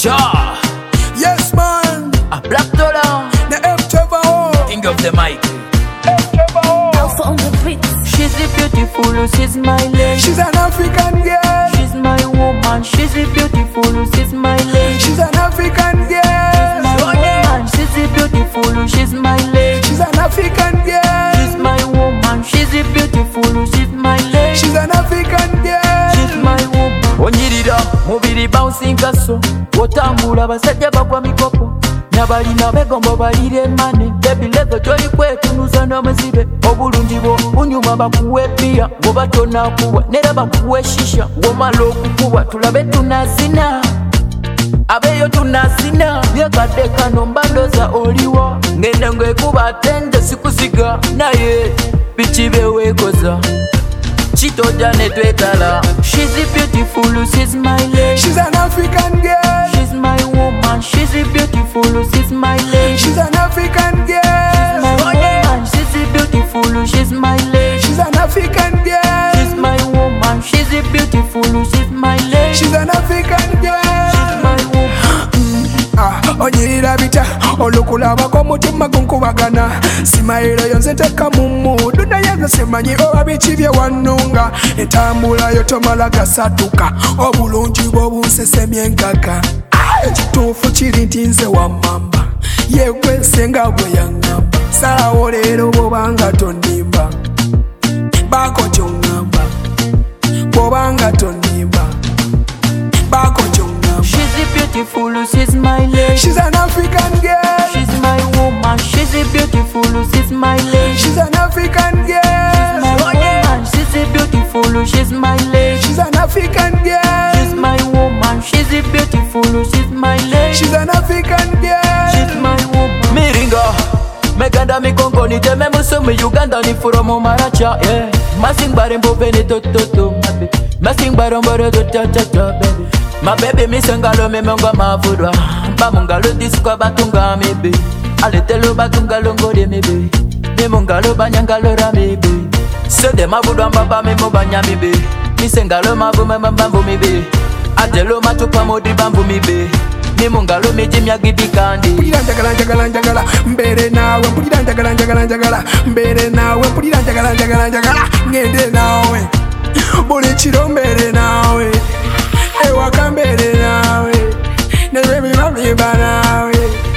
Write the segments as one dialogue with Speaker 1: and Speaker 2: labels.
Speaker 1: Sure.
Speaker 2: Yes, man.
Speaker 1: A Black Dollar,
Speaker 2: The M.
Speaker 1: king of the mic.
Speaker 3: Alpha on the beat.
Speaker 4: She's a beautiful, she's my lady.
Speaker 2: She's an African girl.
Speaker 4: She's my woman, she's a beautiful, she's my lady.
Speaker 2: She's an African girl.
Speaker 4: My woman, she's a beautiful, she's my lady.
Speaker 2: She's an African girl.
Speaker 4: She's my woman, she's a beautiful, she's my lady.
Speaker 2: She's an African girl.
Speaker 4: She's my woman. Onyirira mubiri bouncing kaso otambula basajja bagwa mikopo nabalina begombo balire mane baby level toli kwetunuza n'omuzibe obulungi bwo bunyuma bakuwe bbiya ngoba tonakuwa nera bakuwe shisha ng'omala okukuba tulabe tunazina abeyo tunazina byekadde kano mbandoza oliwo ngende ng'ekuba atende sikusiga naye biki byeweekoza Chitoja netwetala. She's a beautiful, she's my lady.
Speaker 2: She's an African girl.
Speaker 4: She's my woman, she's a beautiful, she's my lady.
Speaker 2: She's an African girl.
Speaker 4: My woman, she's a beautiful, she's my lady.
Speaker 2: She's an African girl.
Speaker 4: She's my woman, she's a beautiful, she's my lady.
Speaker 2: She's an African girl.
Speaker 4: She's my woman.
Speaker 2: Onyirira bita olukulabako omutima gunkubagana simayiro yonze teka mu mudu naye nze simanyi oba biki bye wannunga entambula yo tomala gasatuka obulungi bw'obunsesemye enkaka ekituufu kiri nti nze wammamba yekwese nga bwe yaŋŋamba salawo leero bw'obanga tonnimba baako ky'oŋŋamba bw'obanga tonnimba baako ky'oŋŋamba.
Speaker 4: She's a beautiful, she's my lady.
Speaker 2: She's an African girl.
Speaker 4: She's my woman, she's a beautiful, she's my lady.
Speaker 2: She's an African girl.
Speaker 4: My woman, she's a beautiful, she's my lady.
Speaker 2: She's an African girl.
Speaker 4: She's my woman, she's a beautiful, she's my lady.
Speaker 2: She's an African girl.
Speaker 4: She's my woman.
Speaker 1: Miringa meganda mikongo niteme musumi Uganda ni furomo maracha yeah. Masingbare mboveni tototo masingbare mbore totatata baby. My baby misengalo memengo mavudwa bamungalo diskwa batunga mibi aletelo batungalo ngode mibi mimungalo banyangalo ramibi sede mavudwa mbaba mimo banyamibi misengalo mavume mbambu mibi adelo matupa modi bambu mibi mimungalo mijimya gibikandi
Speaker 2: Mpulira njagala njagala njagala mbere nawe mpulira njagala njagala njagala mbere nawe mpulira njagala njagala njagala ngende nawe buli kiro mbere nawe ewaka mbere nawe nebyo biba nawe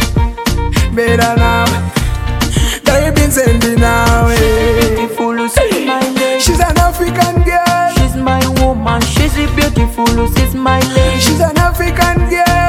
Speaker 2: mbera nawe baby nze ndi nawe.
Speaker 4: Beautiful, she's my lady.
Speaker 2: She's an African girl.
Speaker 4: She's my woman, she's a beautiful, she's my lady.
Speaker 2: She's an African girl.